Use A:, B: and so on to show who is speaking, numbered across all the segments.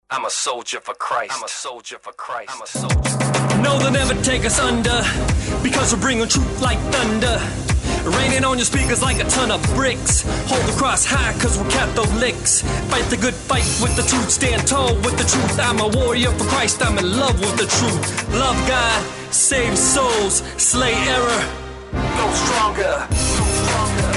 A: I'm a soldier for Christ. I'm a soldier for Christ. I'm a soldier. No, they'll never take us under, because we're bringing truth like thunder. Raining on your speakers like a ton of bricks. Hold the cross high, cause we're Catholics. Fight the good fight with the truth. Stand tall with the truth. I'm a warrior for Christ. I'm in love with the truth. Love God, save souls, slay error. Go stronger. Go stronger.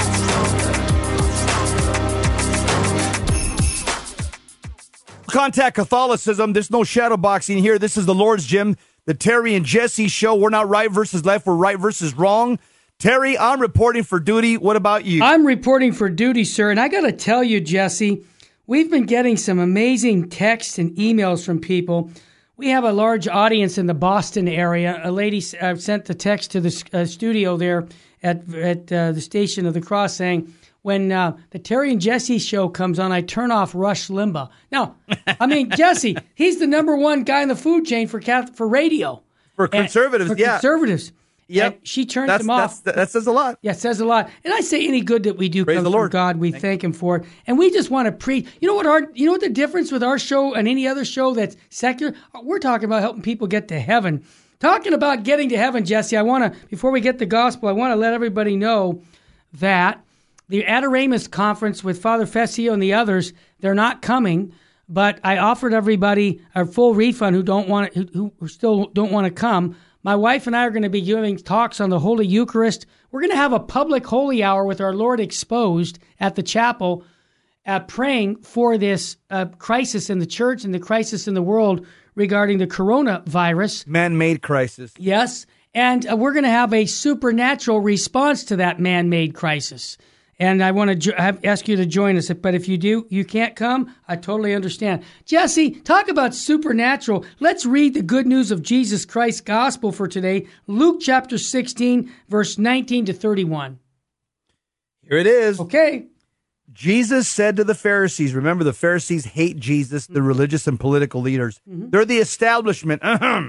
B: Contact Catholicism. There's no shadow boxing here. This is the Lord's Gym, the Terry and Jesse show. We're not right versus left. We're right versus wrong. Terry, I'm reporting for duty. What about you?
C: I'm reporting for duty, sir. And I got to tell you, Jesse, we've been getting some amazing texts and emails from people. We have a large audience in the Boston area. A lady sent the text to the studio there at the Station of the Cross saying, when the Terry and Jesse show comes on, I turn off Rush Limbaugh. Now, I mean, Jesse, he's the number one guy in the food chain for radio.
B: For conservatives,
C: conservatives.
B: Yep.
C: And she turns them off.
B: That says a lot.
C: Yeah, it says a lot. And I say any good that we do comes from God. We thank Him for it. And we just want to preach. You know what the difference with our show and any other show that's secular? We're talking about helping people get to heaven. Talking about getting to heaven, Jesse, before we get the gospel, I want to let everybody know that the Adoramus conference with Father Fessio and the others, they're not coming, but I offered everybody a full refund who still don't want to come. My wife and I are going to be giving talks on the Holy Eucharist. We're going to have a public holy hour with our Lord exposed at the chapel, praying for this crisis in the church and the crisis in the world regarding the coronavirus.
B: Man-made crisis.
C: Yes, and we're going to have a supernatural response to that man-made crisis. And I want to ask you to join us. But if you can't come, I totally understand. Jesse, talk about supernatural. Let's read the good news of Jesus Christ's gospel for today. Luke chapter 16, verse 19 to 31.
B: Here it is.
C: Okay.
B: Jesus said to the Pharisees, remember the Pharisees hate Jesus, the religious and political leaders. Mm-hmm. They're the establishment.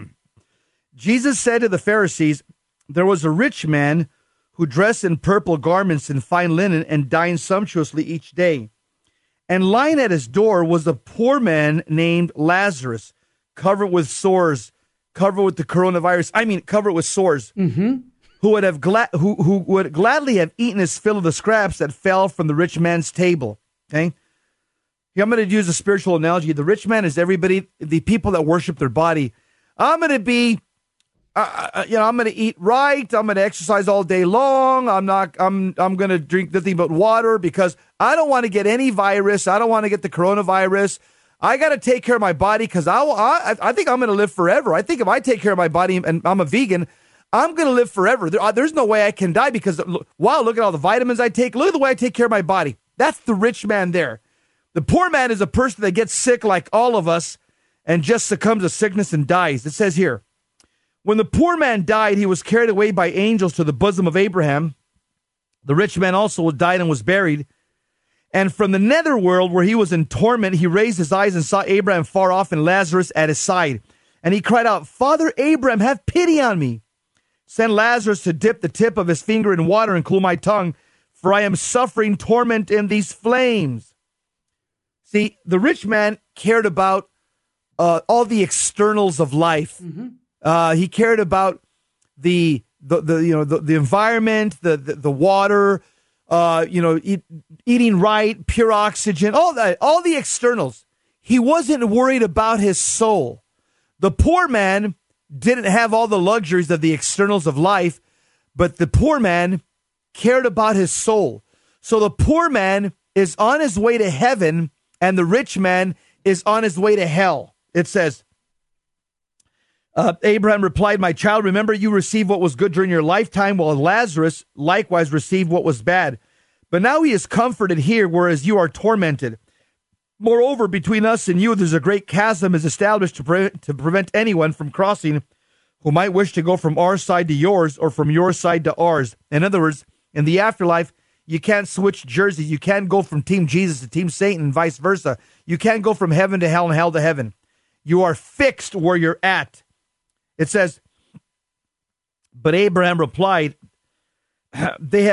B: Jesus said to the Pharisees, there was a rich man who dressed in purple garments and fine linen and dined sumptuously each day. And lying at his door was a poor man named Lazarus, covered with sores, covered with the coronavirus. Covered with sores. Mm-hmm. Who would gladly have eaten his fill of the scraps that fell from the rich man's table. Okay, here I'm going to use a spiritual analogy. The rich man is everybody, the people that worship their body. I'm going to be. I'm going to eat right. I'm going to exercise all day long. I'm going to drink nothing but water because I don't want to get any virus. I don't want to get the coronavirus. I got to take care of my body because I think I'm going to live forever. I think if I take care of my body and I'm a vegan, I'm going to live forever. There's no way I can die because, wow, look at all the vitamins I take. Look at the way I take care of my body. That's the rich man there. The poor man is a person that gets sick like all of us and just succumbs to sickness and dies. It says here, when the poor man died, he was carried away by angels to the bosom of Abraham. The rich man also died and was buried. And from the netherworld, where he was in torment, he raised his eyes and saw Abraham far off and Lazarus at his side. And he cried out, Father Abraham, have pity on me. Send Lazarus to dip the tip of his finger in water and cool my tongue, for I am suffering torment in these flames. See, the rich man cared about all the externals of life. Mm-hmm. He cared about the environment, the water, eating right, pure oxygen, all the externals. He wasn't worried about his soul. The poor man didn't have all the luxuries of the externals of life, but the poor man cared about his soul. So the poor man is on his way to heaven, and the rich man is on his way to hell. It says, Abraham replied, my child, remember you received what was good during your lifetime, while Lazarus likewise received what was bad. But now he is comforted here, whereas you are tormented. Moreover, between us and you, there's a great chasm is established to prevent anyone from crossing who might wish to go from our side to yours or from your side to ours. In other words, in the afterlife, you can't switch jerseys. You can't go from Team Jesus to Team Satan and vice versa. You can't go from heaven to hell and hell to heaven. You are fixed where you're at. It says, but Abraham replied,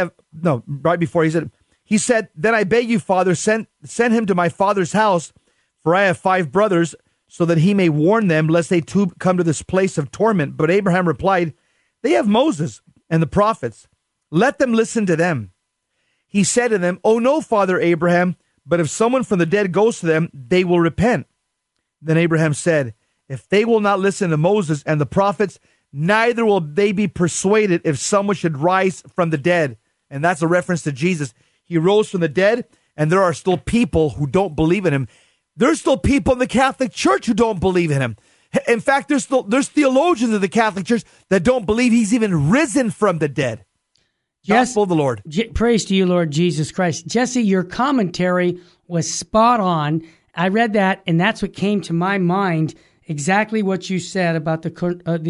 B: right before he said, then I beg you, Father, send him to my father's house, For I have 5 brothers, so that he may warn them, lest they too come to this place of torment. But Abraham replied, they have Moses and the prophets. Let them listen to them. He said to them, oh no, Father Abraham, but if someone from the dead goes to them, they will repent. Then Abraham said, if they will not listen to Moses and the prophets, neither will they be persuaded if someone should rise from the dead. And that's a reference to Jesus. He rose from the dead, and there are still people who don't believe in him. There's still people in the Catholic Church who don't believe in him. In fact, there's theologians of the Catholic Church that don't believe he's even risen from the dead. Gospel of the Lord.
C: Praise to you, Lord Jesus Christ. Jesse, your commentary was spot on. I read that, and that's what came to my mind, exactly what you said about the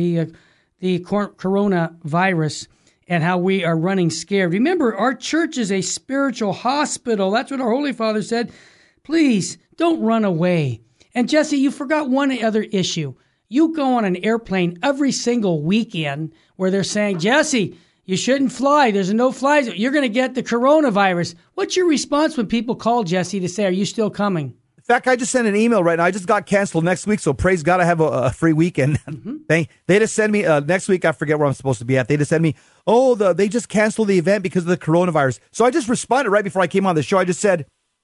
C: coronavirus and how we are running scared. Remember, our church is a spiritual hospital. That's what our Holy Father said. Please, don't run away. And Jesse, you forgot one other issue. You go on an airplane every single weekend where they're saying, Jesse, you shouldn't fly. There's a no-fly zone. You're going to get the coronavirus. What's your response when people call Jesse to say, are you still coming?
B: In fact, I just sent an email right now. I just got canceled next week, so praise God I have a free weekend. Mm-hmm. They just send me, next week, I forget where I'm supposed to be at. They just send me, they just canceled the event because of the coronavirus. So I just responded right before I came on the show. I said,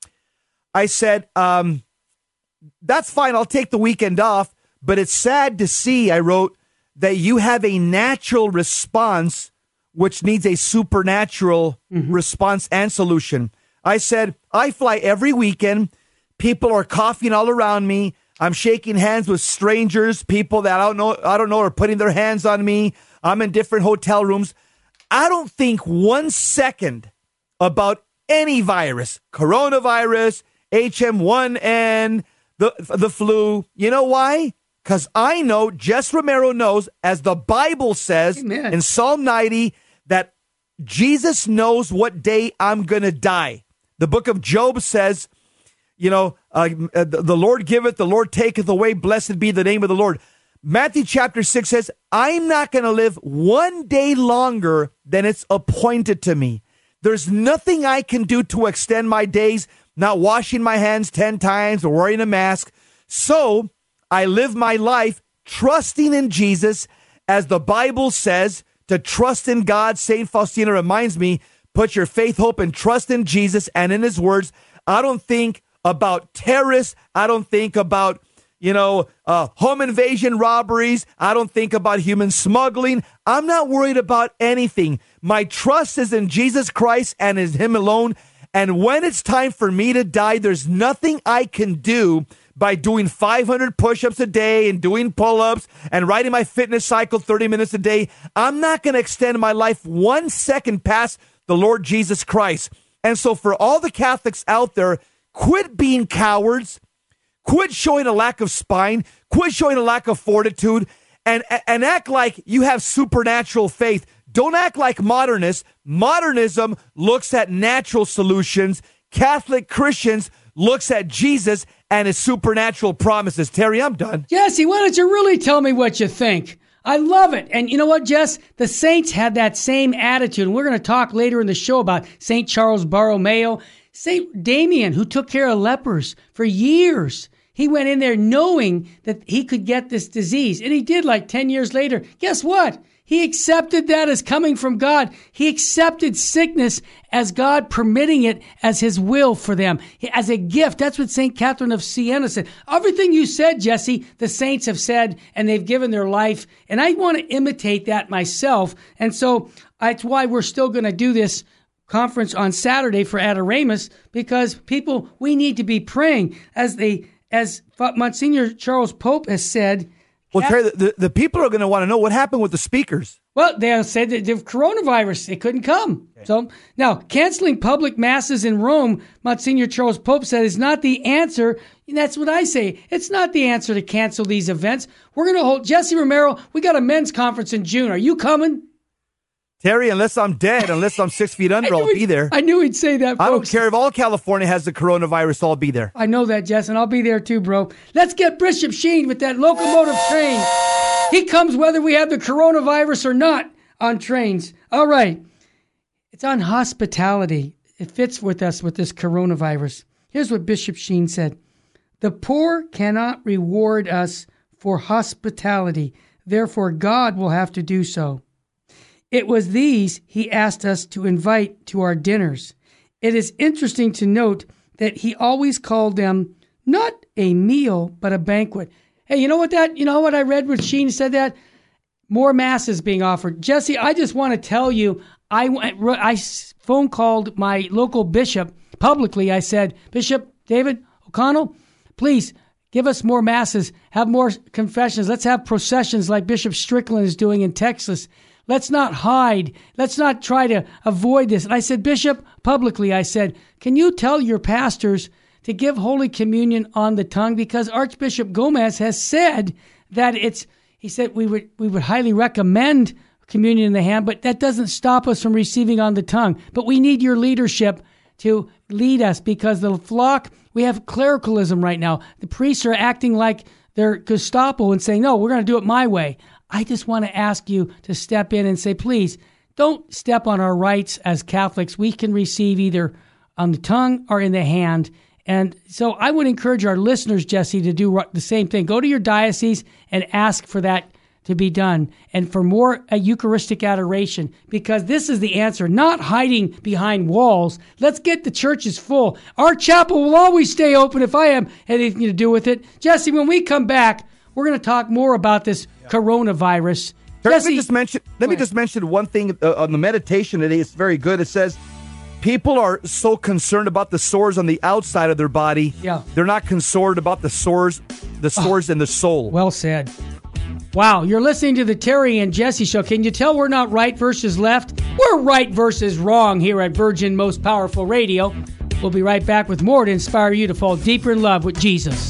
B: that's fine. I'll take the weekend off, but it's sad to see, I wrote, that you have a natural response which needs a supernatural response and solution. I said, I fly every weekend. People are coughing all around me. I'm shaking hands with strangers, people that I don't know are putting their hands on me. I'm in different hotel rooms. I don't think 1 second about any virus, coronavirus, H1N1, the flu. You know why? Because I know, Jess Romero knows, as the Bible says in Psalm 90, that Jesus knows what day I'm going to die. The book of Job says, the Lord giveth, the Lord taketh away. Blessed be the name of the Lord. Matthew chapter 6 says, I'm not going to live one day longer than it's appointed to me. There's nothing I can do to extend my days, not washing my hands 10 times or wearing a mask. So I live my life trusting in Jesus, as the Bible says, to trust in God. St. Faustina reminds me, put your faith, hope, and trust in Jesus and in his words. I don't think about terrorists. I don't think about, home invasion robberies. I don't think about human smuggling. I'm not worried about anything. My trust is in Jesus Christ and in him alone. And when it's time for me to die, there's nothing I can do by doing 500 push-ups a day and doing pull-ups and riding my fitness cycle 30 minutes a day. I'm not going to extend my life 1 second past the Lord Jesus Christ. And so for all the Catholics out there, quit being cowards, quit showing a lack of spine, quit showing a lack of fortitude, and act like you have supernatural faith. Don't act like modernists. Modernism looks at natural solutions. Catholic Christians looks at Jesus and his supernatural promises. Terry, I'm done.
C: Jesse, why don't you really tell me what you think? I love it. And you know what, Jess? The saints had that same attitude. And we're going to talk later in the show about St. Charles Borromeo. St. Damien, who took care of lepers for years. He went in there knowing that he could get this disease. And he did, like 10 years later. Guess what? He accepted that as coming from God. He accepted sickness as God permitting it as his will for them, as a gift. That's what St. Catherine of Siena said. Everything you said, Jesse, the saints have said, and they've given their life. And I want to imitate that myself. And so that's why we're still going to do this conference on Saturday for Adoramus, because people, we need to be praying. As Monsignor Charles Pope has said,
B: well, Terry, the people are going to want to know what happened with the speakers.
C: Well, they said that the coronavirus, it couldn't come. Okay. So now, canceling public masses in Rome, Monsignor Charles Pope said, is not the answer. And that's what I say. It's not the answer to cancel these events. We're going to hold, Jesse Romero, we got a men's conference in June. Are you coming?
B: Terry, unless I'm dead, unless I'm 6 feet under, I'll be there.
C: I knew he'd say that, folks.
B: I don't care if all California has the coronavirus, I'll be there.
C: I know that, Jess, and I'll be there too, bro. Let's get Bishop Sheen with that locomotive train. He comes whether we have the coronavirus or not on trains. All right. It's on hospitality. It fits with us with this coronavirus. Here's what Bishop Sheen said. The poor cannot reward us for hospitality. Therefore, God will have to do so. It was these he asked us to invite to our dinners. It is interesting to note that he always called them not a meal, but a banquet. Hey, you know what I read when Sheen said that? More masses being offered. Jesse, I just want to tell you, I phone called my local bishop publicly. I said, Bishop David O'Connell, please give us more masses, have more confessions. Let's have processions like Bishop Strickland is doing in Texas. Let's not hide. Let's not try to avoid this. And I said, Bishop, publicly, I said, can you tell your pastors to give Holy Communion on the tongue? Because Archbishop Gomez has said that he said we would highly recommend communion in the hand, but that doesn't stop us from receiving on the tongue. But we need your leadership to lead us, because the flock, we have clericalism right now. The priests are acting like they're Gestapo and saying, no, we're going to do it my way. I just want to ask you to step in and say, please, don't step on our rights as Catholics. We can receive either on the tongue or in the hand. And so I would encourage our listeners, Jesse, to do the same thing. Go to your diocese and ask for that to be done, and for more Eucharistic adoration, because this is the answer, not hiding behind walls. Let's get the churches full. Our chapel will always stay open if I have anything to do with it. Jesse, when we come back, we're going to talk more about this coronavirus.
B: Let me just mention one thing on the meditation today. It's very good. It says, people are so concerned about the sores on the outside of their body.
C: Yeah.
B: They're not concerned about the sores in the soul.
C: Well said. Wow, you're listening to the Terry and Jesse Show. Can you tell we're not right versus left? We're right versus wrong here at Virgin Most Powerful Radio. We'll be right back with more to inspire you to fall deeper in love with Jesus.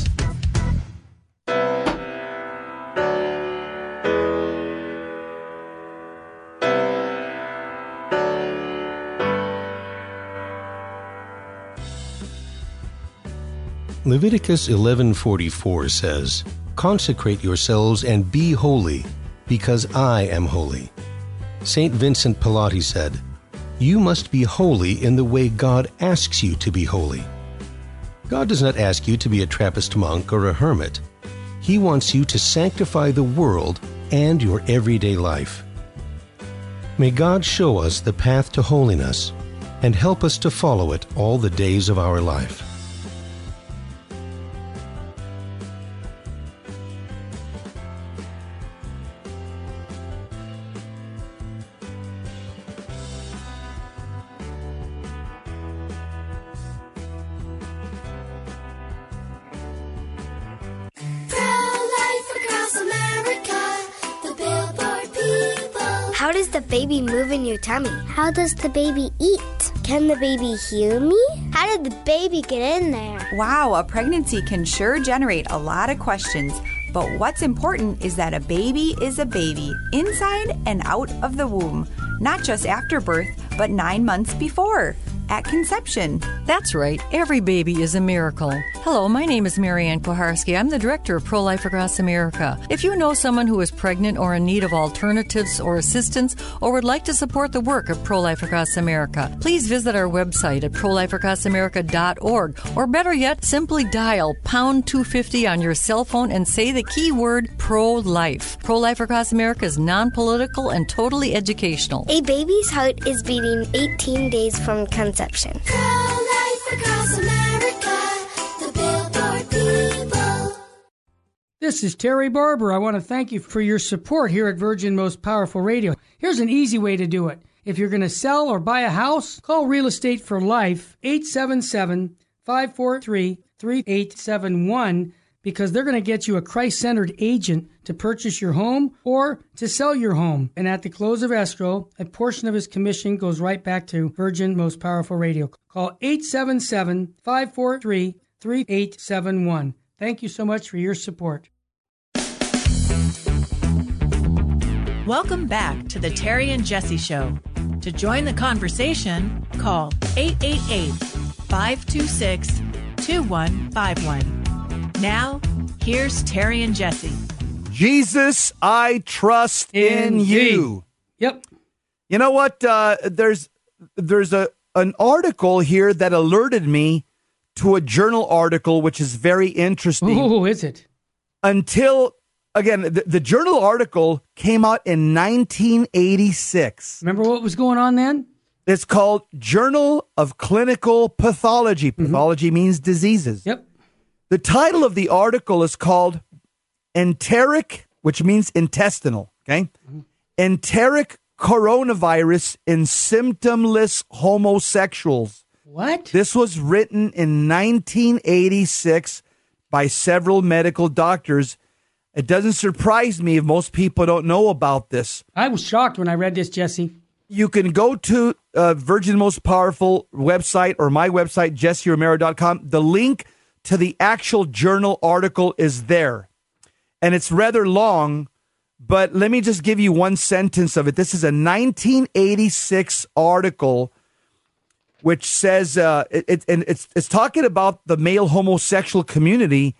D: Leviticus 11:44 says, "Consecrate yourselves and be holy, because I am holy." St. Vincent Pallotti said, "You must be holy in the way God asks you to be holy." God does not ask you to be a Trappist monk or a hermit. He wants you to sanctify the world and your everyday life. May God show us the path to holiness and help us to follow it all the days of our life.
E: How does the baby move in your tummy? How does the baby eat? Can the baby hear me? How did the baby get in there?
F: Wow, a pregnancy can sure generate a lot of questions. But what's important is that a baby is a baby, inside and out of the womb. Not just after birth, but 9 months before, at conception.
G: That's right. Every baby is a miracle. Hello, my name is Marianne Koharski. I'm the director of Pro-Life Across America. If you know someone who is pregnant or in need of alternatives or assistance, or would like to support the work of Pro-Life Across America, please visit our website at prolifeacrossamerica.org, or better yet, simply dial pound 250 on your cell phone and say the keyword pro-life. Pro-Life Across America is non-political and totally educational.
E: A baby's heart is beating 18 days from conception.
H: Pro-Life Across America, the Billboard people.
C: This is Terry Barber. I want to thank you for your support here at Virgin Most Powerful Radio. Here's an easy way to do it. If you're going to sell or buy a house, call Real Estate for Life, 877-543-3871, because they're going to get you a Christ-centered agent to purchase your home or to sell your home. And at the close of escrow, a portion of his commission goes right back to Virgin Most Powerful Radio. Call 877-543-3871. Thank you so much for your support.
I: Welcome back to the Terry and Jesse Show. To join the conversation, call 888-526-2151. Now, here's Terry and Jesse.
B: Jesus, I trust in you.
C: Yep.
B: You know what? There's an article here that alerted me to a journal article, which is very interesting.
C: Ooh, is it?
B: Until, again, the journal article came out in 1986.
C: Remember what was going on then?
B: It's called Journal of Clinical Pathology. Pathology means diseases.
C: Yep.
B: The title of the article is called Enteric, which means intestinal, okay? Enteric coronavirus in symptomless homosexuals.
C: What?
B: This was written in 1986 by several medical doctors. It doesn't surprise me if most people don't know about this.
C: I was shocked when I read this, Jesse.
B: You can go to Virgin Most Powerful website or my website, jesseromero.com. The link to the actual journal article is there. And it's rather long, but let me just give you one sentence of it. This is a 1986 article which says, it's talking about the male homosexual community.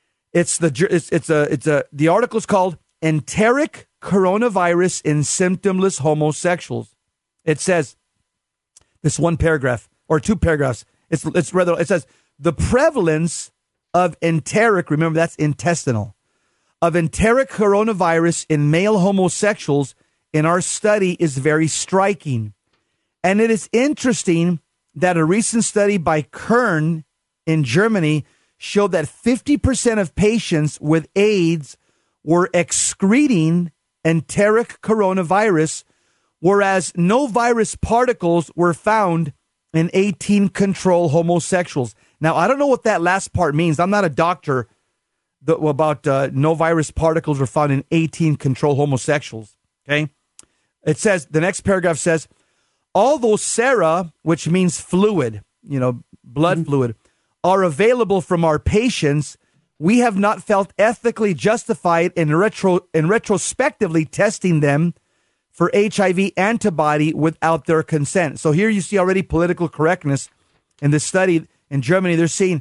B: The article is called Enteric Coronavirus in Symptomless Homosexuals. It says, this one paragraph or two paragraphs. It says the prevalence of enteric, remember that's intestinal, of enteric coronavirus in male homosexuals in our study is very striking. And it is interesting that a recent study by Kern in Germany showed that 50% of patients with AIDS were excreting enteric coronavirus, whereas no virus particles were found in 18 control homosexuals. Now, I don't know what that last part means. I'm not a doctor about no virus particles were found in 18 control homosexuals. Okay. It says, the next paragraph says, although sera, which means fluid, blood fluid, are available from our patients, we have not felt ethically justified in retrospectively testing them for HIV antibody without their consent. So here you see already political correctness in this study in Germany. They're saying,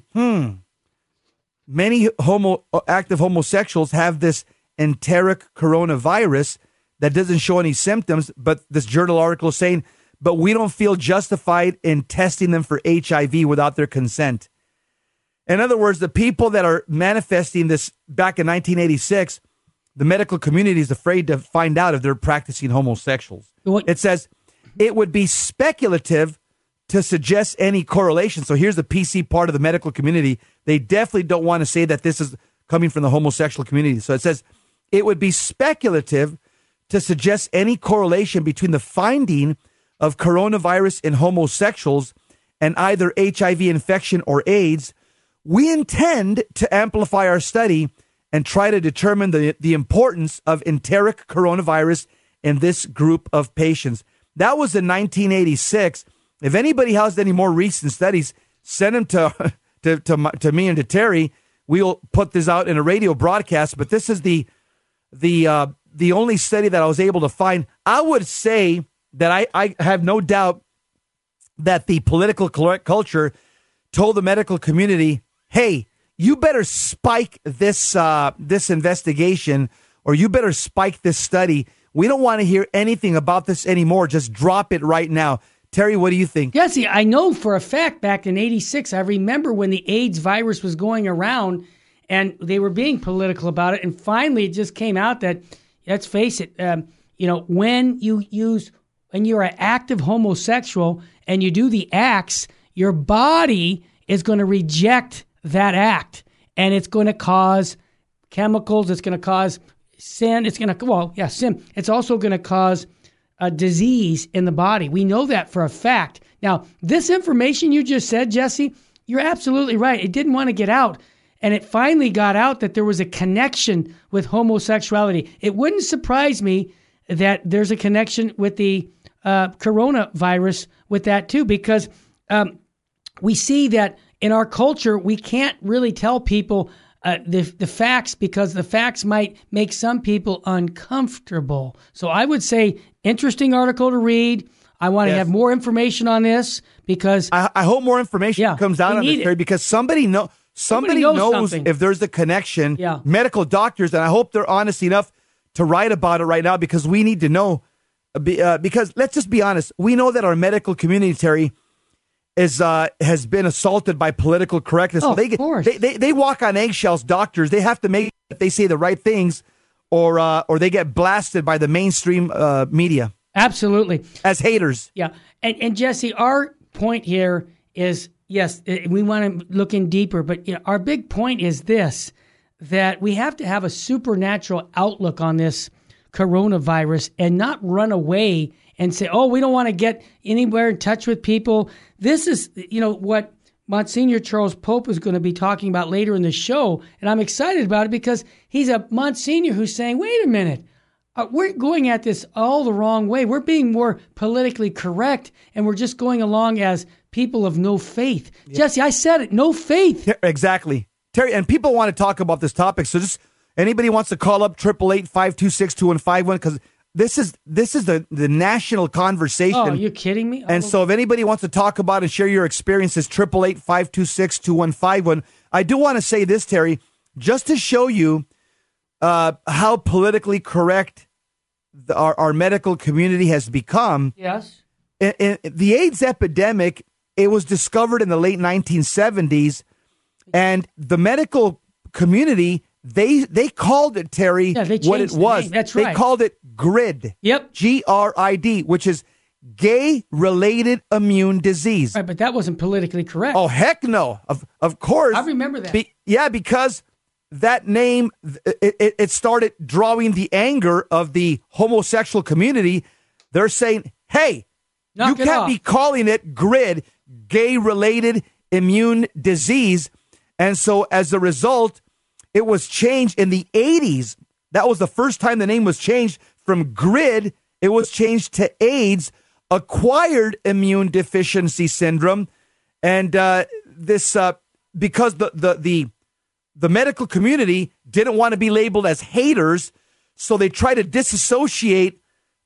B: many active homosexuals have this enteric coronavirus that doesn't show any symptoms, but this journal article is saying, but we don't feel justified in testing them for HIV without their consent. In other words, the people that are manifesting this back in 1986, the medical community is afraid to find out if they're practicing homosexuals. It says it would be speculative to suggest any correlation. So here's the PC part of the medical community. They definitely don't want to say that this is coming from the homosexual community. So it says it would be speculative to suggest any correlation between the finding of coronavirus in homosexuals and either HIV infection or AIDS. We intend to amplify our study and try to determine the importance of enteric coronavirus in this group of patients. That was in 1986. If anybody has any more recent studies, send them to me and to Terry. We'll put this out in a radio broadcast. But this is the only study that I was able to find. I would say that I have no doubt that the political culture told the medical community, hey, you better spike this investigation, or you better spike this study. We don't want to hear anything about this anymore. Just drop it right now. Terry, what do you think?
C: Yeah, see, I know for a fact back in 86, I remember when the AIDS virus was going around and they were being political about it. And finally, it just came out that, let's face it, when you're an active homosexual and you do the acts, your body is going to reject that act, and it's going to cause chemicals. It's going to cause sin. Sin. It's also going to cause a disease in the body. We know that for a fact. Now, this information you just said, Jesse, you're absolutely right. It didn't want to get out, and it finally got out that there was a connection with homosexuality. It wouldn't surprise me that there's a connection with the coronavirus with that too, because we see that in our culture, we can't really tell people the facts because the facts might make some people uncomfortable. So I would say interesting article to read. I want to have more information on this because
B: I hope more information comes out on this, Terry, because somebody knows something. If there's a connection.
C: Yeah.
B: Medical doctors, and I hope they're honest enough to write about it right now because we need to know. Because let's just be honest, we know that our medical community, Terry, has been assaulted by political correctness.
C: Oh,
B: so
C: of course.
B: They walk on eggshells. Doctors, they have to make that they say the right things, or they get blasted by the mainstream media.
C: Absolutely,
B: as haters.
C: Yeah, and Jesse, our point here is, yes, we want to look in deeper, but our big point is this: that we have to have a supernatural outlook on this coronavirus and not run away and say, oh, we don't want to get anywhere in touch with people. This is, what Monsignor Charles Pope is going to be talking about later in the show. And I'm excited about it because he's a Monsignor who's saying, wait a minute, we're going at this all the wrong way. We're being more politically correct, and we're just going along as people of no faith. Yeah. Jesse, I said it, no faith.
B: Yeah, exactly. Terry, and people want to talk about this topic, so just anybody wants to call up 888-526-2151, because this is the national conversation.
C: Oh, are you kidding me?
B: And so if anybody wants to talk about and share your experiences, 888-526-2151. I do want to say this, Terry, just to show you how politically correct our medical community has become.
C: Yes.
B: In the AIDS epidemic, it was discovered in the late 1970s, and the medical community, they called it, Terry, what it was.
C: That's right.
B: They called it GRID.
C: Yep.
B: GRID, which is gay-related immune disease.
C: Right, but that wasn't politically correct.
B: Oh, heck no. Of course.
C: I remember that.
B: Because that name, it started drawing the anger of the homosexual community. They're saying, hey, you can't be calling it GRID, gay-related immune disease. And so as a result, it was changed in the 80s. That was the first time the name was changed from GRID. It was changed to AIDS, acquired immune deficiency syndrome. And this because the medical community didn't want to be labeled as haters, so they tried to disassociate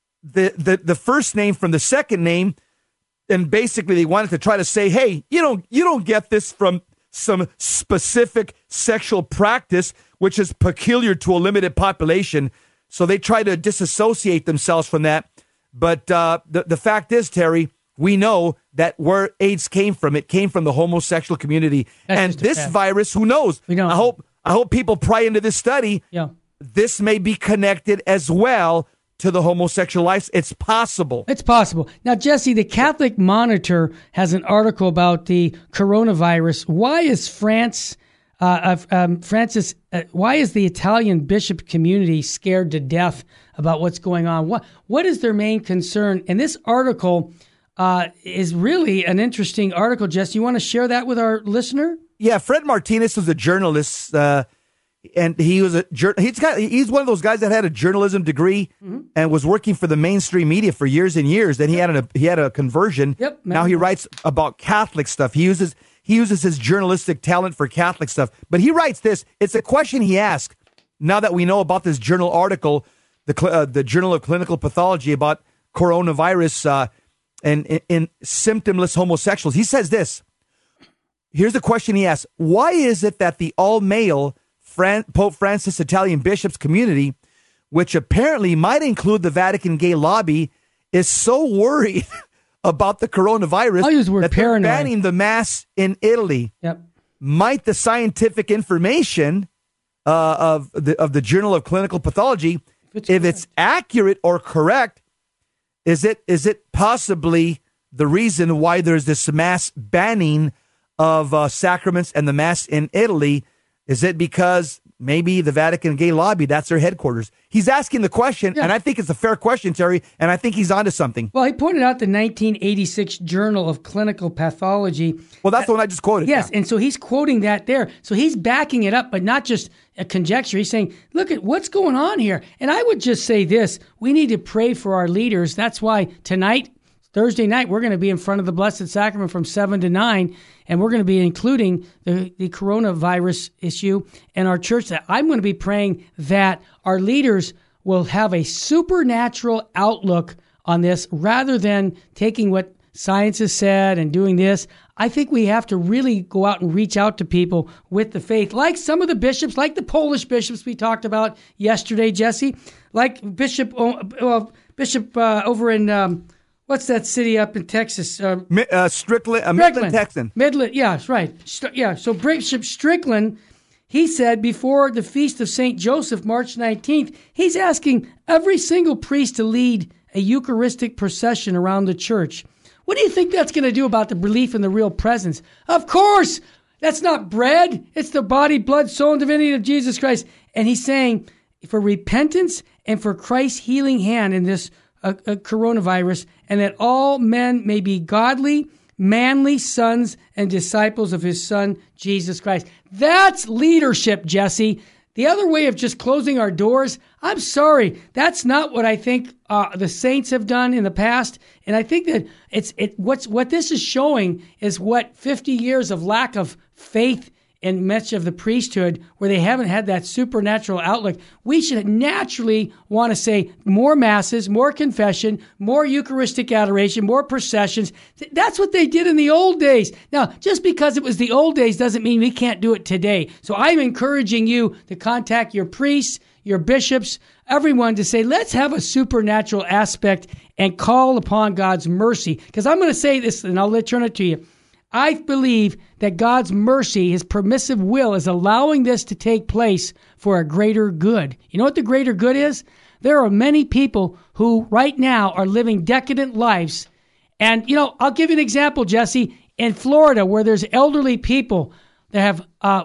B: the first name from the second name. And basically they wanted to try to say, hey, you don't get this from some specific sexual practice, which is peculiar to a limited population. So they try to disassociate themselves from that. But the fact is, Terry, we know that where AIDS came from, it came from the homosexual community. And this virus, who knows?
C: We don't.
B: I hope people pry into this study.
C: Yeah.
B: This may be connected as well to the homosexual life. It's possible.
C: It's possible. Now, Jesse, the Catholic Monitor has an article about the coronavirus. Why is why is the Italian bishop community scared to death about what's going on? What is their main concern? And this article is really an interesting article. Jesse, you want to share that with our listener?
B: Yeah, Fred Martinez was a journalist. And he's one of those guys that had a journalism degree and was working for the mainstream media for years and years. Then he had a conversion.
C: Yep.
B: Now he writes about Catholic stuff. He uses his journalistic talent for Catholic stuff. But he writes this. It's a question he asked. Now that we know about this journal article, the Journal of Clinical Pathology about coronavirus and in symptomless homosexuals, he says this. Here's the question he asks: why is it that the all-male Pope Francis Italian bishops community, which apparently might include the Vatican gay lobby, is so worried about the coronavirus that they're banning the Mass in Italy?
C: Yep.
B: Might the scientific information of the Journal of Clinical Pathology, if it's accurate or correct, is it possibly the reason why there's this mass banning of sacraments and the Mass in Italy? Is it because maybe the Vatican gay lobby, that's their headquarters? He's asking the question, and I think it's a fair question, Terry, and I think he's onto something.
C: Well, he pointed out the 1986 Journal of Clinical Pathology.
B: Well, that's the one I just quoted.
C: Yes, and so he's quoting that there. So he's backing it up, but not just a conjecture. He's saying, look at what's going on here. And I would just say this: we need to pray for our leaders. That's why tonight, Thursday night, we're going to be in front of the Blessed Sacrament from 7 to 9, and we're going to be including the coronavirus issue in our church. I'm going to be praying that our leaders will have a supernatural outlook on this rather than taking what science has said and doing this. I think we have to really go out and reach out to people with the faith, like some of the bishops, like the Polish bishops we talked about yesterday, Jesse, like Bishop over in... What's that city up in Texas?
B: Strickland, Midland, Texan.
C: Midland, yeah, that's right. So Bishop Strickland, he said before the Feast of St. Joseph, March 19th, he's asking every single priest to lead a Eucharistic procession around the church. What do you think that's going to do about the belief in the real presence? Of course, that's not bread. It's the body, blood, soul, and divinity of Jesus Christ. And he's saying for repentance and for Christ's healing hand in this coronavirus, and that all men may be godly, manly sons and disciples of his Son, Jesus Christ. That's leadership, Jesse. The other way of just closing our doors, I'm sorry, that's not what I think the saints have done in the past. And I think that what this is showing is what 50 years of lack of faith in much of the priesthood, where they haven't had that supernatural outlook. We should naturally want to say more masses, more confession, more Eucharistic adoration, more processions. That's what they did in the old days. Now, just because it was the old days doesn't mean we can't do it today. So I'm encouraging you to contact your priests, your bishops, everyone to say, let's have a supernatural aspect and call upon God's mercy. Because I'm going to say this, and I'll turn it to you. I believe that God's mercy, his permissive will, is allowing this to take place for a greater good. You know what the greater good is? There are many people who right now are living decadent lives. And, I'll give you an example, Jesse. In Florida, where there's elderly people that have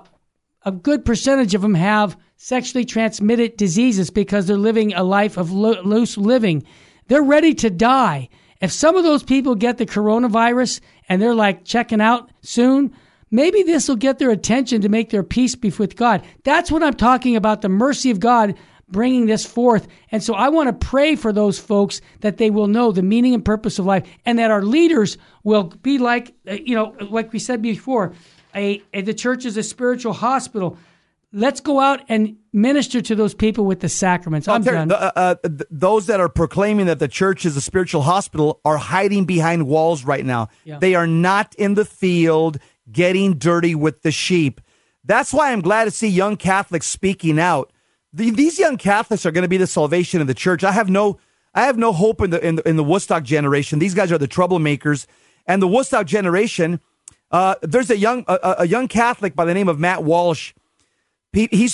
C: a good percentage of them have sexually transmitted diseases because they're living a life of loose living. They're ready to die. If some of those people get the coronavirus and they're like checking out soon, maybe this will get their attention to make their peace be with God. That's what I'm talking about, the mercy of God bringing this forth. And so I want to pray for those folks that they will know the meaning and purpose of life, and that our leaders will be like, like we said before, the church is a spiritual hospital. Let's go out and minister to those people with the sacraments. I'm done.
B: Those that are proclaiming that the church is a spiritual hospital are hiding behind walls right now. Yeah. They are not in the field getting dirty with the sheep. That's why I'm glad to see young Catholics speaking out. These young Catholics are going to be the salvation of the church. I have no hope in the Woodstock generation. These guys are the troublemakers. And the Woodstock generation, there's a young Catholic by the name of Matt Walsh. He's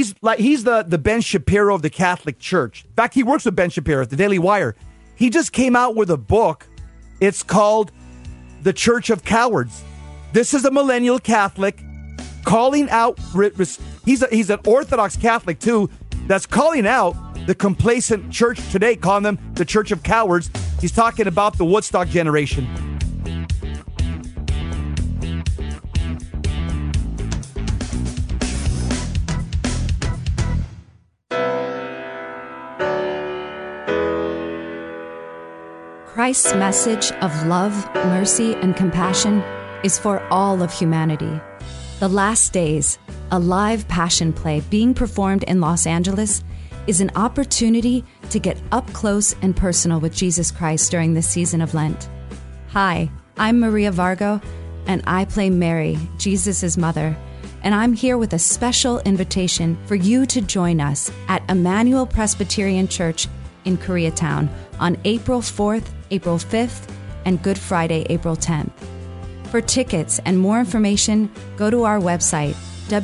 B: the Ben Shapiro of the Catholic Church. In fact, he works with Ben Shapiro at the Daily Wire. He just came out with a book. It's called The Church of Cowards. This is a millennial Catholic calling out. He's an Orthodox Catholic too. That's calling out the complacent church today, calling them the Church of Cowards. He's talking about the Woodstock generation.
J: Christ's message of love, mercy, and compassion is for all of humanity. The Last Days, a live passion play being performed in Los Angeles, is an opportunity to get up close and personal with Jesus Christ during this season of Lent. Hi, I'm Maria Vargo, and I play Mary, Jesus' mother, and I'm here with a special invitation for you to join us at Emmanuel Presbyterian Church in Koreatown on April 4th, April 5th, and Good Friday, April 10th. For tickets and more information, go to our website,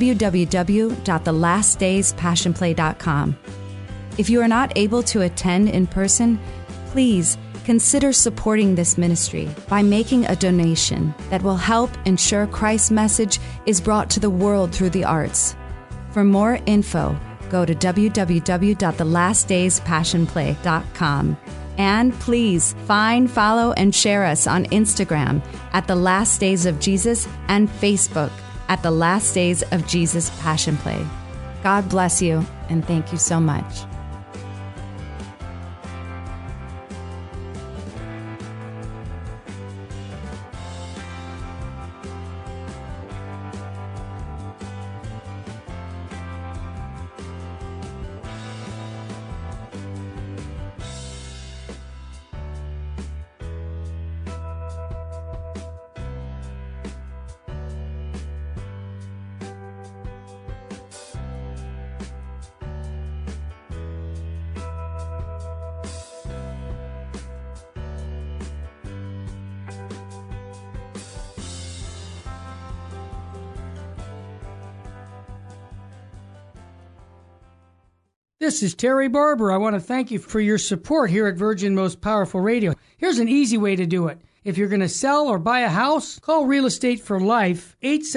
J: www.thelastdayspassionplay.com. If you are not able to attend in person, please consider supporting this ministry by making a donation that will help ensure Christ's message is brought to the world through the arts. For more info, go to www.thelastdayspassionplay.com. And please find, follow, and share us on Instagram at The Last Days of Jesus and Facebook at The Last Days of Jesus Passion Play. God bless you, and thank you so much.
C: this is Terry Barber. I want to thank you for your support here at Virgin Most Powerful Radio. Here's an easy way to do it. If you're going to sell or buy a house, call Real Estate for Life,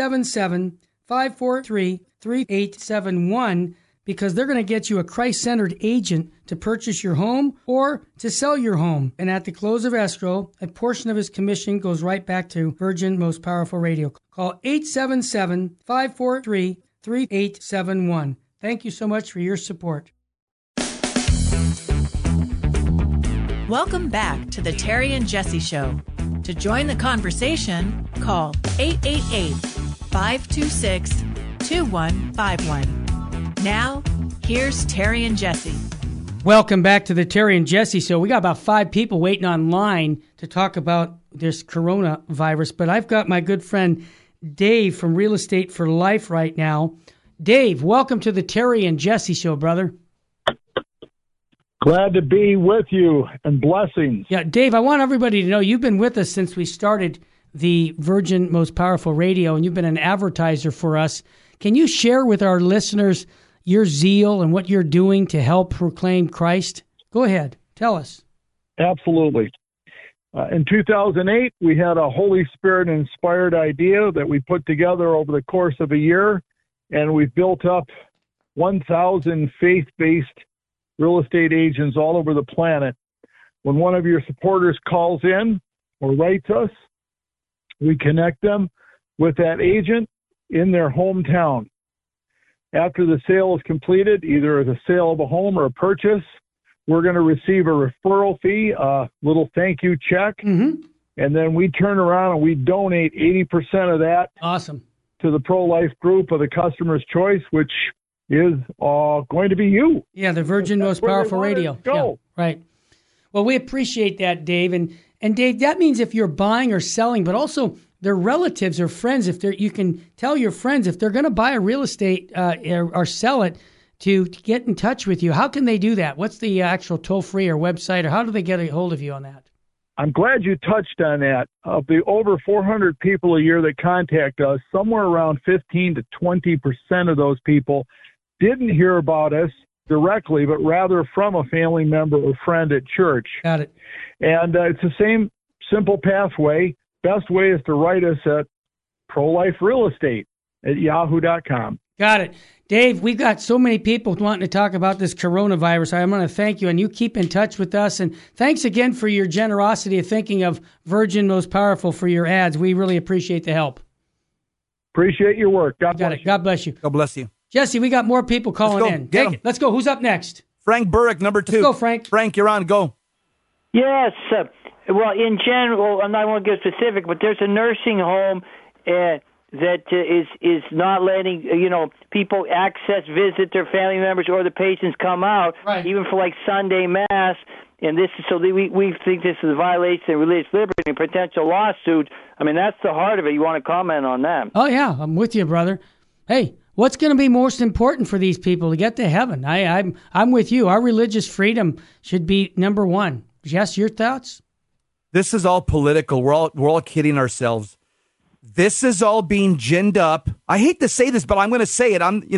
C: 877-543-3871, because they're going to get you a Christ-centered agent to purchase your home or to sell your home. And at the close of escrow, a portion of his commission goes right back to Virgin Most Powerful Radio. Call 877-543-3871. Thank you so much for your support.
I: Welcome back to the Terry and Jesse Show. To join the conversation, call 888-526-2151. Now, here's Terry and Jesse.
C: Welcome back to the Terry and Jesse Show. We got about 5 people waiting online to talk about this coronavirus, but I've got my good friend Dave from Real Estate for Life right now. Dave, welcome to the Terry and Jesse Show, brother.
K: Glad to be with you, and blessings.
C: Yeah, Dave, I want everybody to know you've been with us since we started the Virgin Most Powerful Radio, and you've been an advertiser for us. Can you share with our listeners your zeal and what you're doing to help proclaim Christ? Go ahead. Tell us.
K: Absolutely. In 2008, we had a Holy Spirit-inspired idea that we put together over the course of a year, and we've built up 1,000 faith-based real estate agents all over the planet. When one of your supporters calls in or writes us, we connect them with that agent in their hometown. After the sale is completed, either as a sale of a home or a purchase, we're going to receive a referral fee, a little thank you check, and then we turn around and we donate 80% of that to the pro-life group of the customer's choice, which is going to be you.
C: Yeah, the Virgin Most Powerful Radio.
K: Go.
C: Yeah, right. Well, we appreciate that, Dave. And Dave, that means if you're buying or selling, but also their relatives or friends, you can tell your friends if they're going to buy a real estate or sell it to get in touch with you. How can they do that? What's the actual toll-free or website, or how do they get a hold of you on that?
K: I'm glad you touched on that. Of the over 400 people a year that contact us, somewhere around 15 to 20% of those people didn't hear about us directly, but rather from a family member or friend at church.
C: Got it.
K: And it's the same simple pathway. Best way is to write us at proliferealestate@yahoo.com.
C: Got it. Dave, we've got so many people wanting to talk about this coronavirus. I'm going to thank you, and you keep in touch with us. And thanks again for your generosity of thinking of Virgin Most Powerful for your ads. We really appreciate the help.
K: Appreciate your work. God bless you.
C: God bless you.
B: God bless you.
C: Jesse, we got more people calling in. Let's go. Who's up next?
B: Frank Burrick, number 2.
C: Let's go, Frank.
B: Frank, you're on. Go.
L: Yes. Well, in general, I'm not going to get specific, but there's a nursing home that is not letting people visit their family members or the patients come out, even for like Sunday Mass. And this is we think this is a violation of religious liberty and potential lawsuit. I mean, that's the heart of it. You want to comment on that?
C: Oh yeah, I'm with you, brother. Hey, what's going to be most important for these people to get to heaven? I'm with you. Our religious freedom should be number one. Jess, your thoughts?
B: This is all political. We're all kidding ourselves. This is all being ginned up. I hate to say this, but I'm going to say it.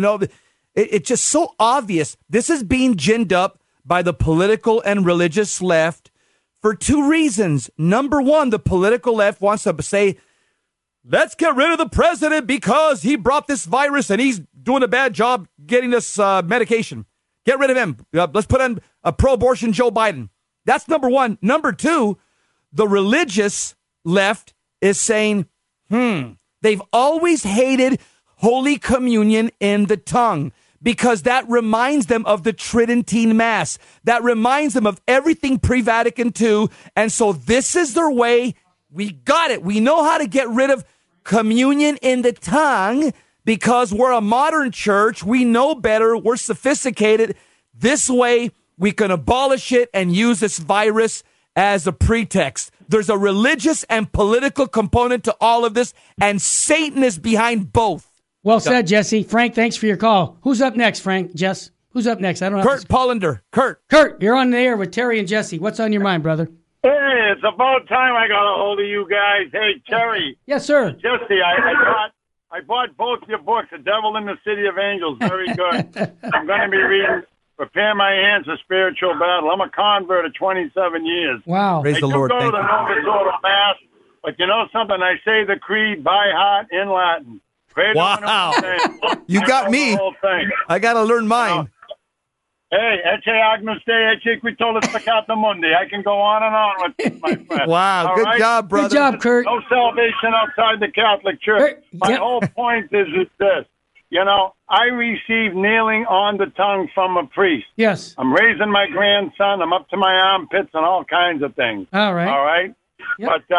B: It's just so obvious. This is being ginned up by the political and religious left for 2 reasons. Number one, the political left wants to say, let's get rid of the president because he brought this virus and he's doing a bad job getting us medication. Get rid of him. Let's put in a pro-abortion Joe Biden. That's number one. Number two, the religious left is saying, they've always hated Holy Communion in the tongue because that reminds them of the Tridentine Mass. That reminds them of everything pre-Vatican II. And so this is their way. We got it. We know how to get rid of communion in the tongue because we're a modern church. We know better. We're sophisticated. This way we can abolish it and use this virus as a pretext. There's a religious and political component to all of this, and Satan is behind both.
C: Well said, Jesse. Frank, thanks for your call. Who's up next, Frank? Jess? Who's up next? I don't know.
B: Kurt Pollender. Kurt,
C: you're on the air with Terry and Jesse. What's on your mind, brother?
M: Hey, it's about time I got a hold of you guys. Hey, Terry.
C: Yes, sir.
M: Jesse, I bought both your books, The Devil in the City of Angels. Very good. I'm going to be reading prepare my hands for spiritual battle. I'm a convert of 27 years.
C: Wow.
B: Praise the Lord.
M: I do go to the Novus Mass, but you know something? I say the creed by heart in Latin.
B: Wow. You got me. I got to learn mine.
M: Hey, Ecce Agnus Dei, Ecce Qui Tollis Peccata Mundi. I can go on and on with my friend.
B: Wow,
M: all
B: good
M: right?
B: job, brother.
C: Good job, Kurt.
M: No salvation outside the Catholic Church. My whole point is this. You know, I received kneeling on the tongue from a priest.
C: Yes.
M: I'm raising my grandson. I'm up to my armpits and all kinds of things.
C: All right.
M: All right?
C: Yep.
M: But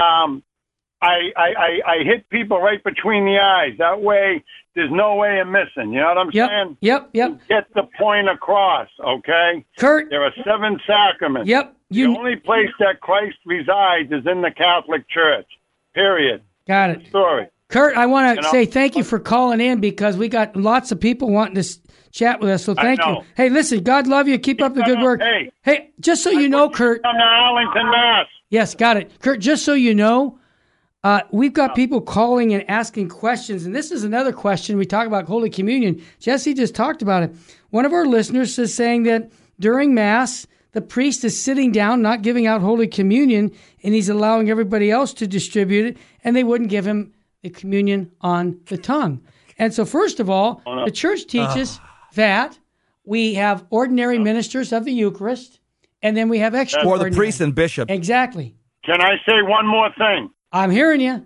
M: I hit people right between the eyes. That way, there's no way of missing. You know what I'm saying?
C: Yep.
M: Get the point across, okay?
C: Kurt.
M: There are 7 sacraments.
C: Yep.
M: The only place that Christ resides is in the Catholic Church. Period.
C: Got it.
M: Story.
C: Kurt, I want to say thank you for calling in because we got lots of people wanting to chat with us. So thank you. Hey, listen, God love you. Keep up the good work. Hey, just so you know, Kurt.
M: Come to Arlington, Mass.
C: Yes, got it. Kurt, just so you know, we've got people calling and asking questions. And this is another question. We talk about Holy Communion. Jesse just talked about it. One of our listeners is saying that during Mass, the priest is sitting down, not giving out Holy Communion, and he's allowing everybody else to distribute it, and they wouldn't give him the communion on the tongue. And so, first of all, the church teaches that we have ordinary ministers of the Eucharist, and then we have extraordinary.
B: Or the priest and bishop.
C: Exactly.
M: Can I say one more thing?
C: I'm hearing you.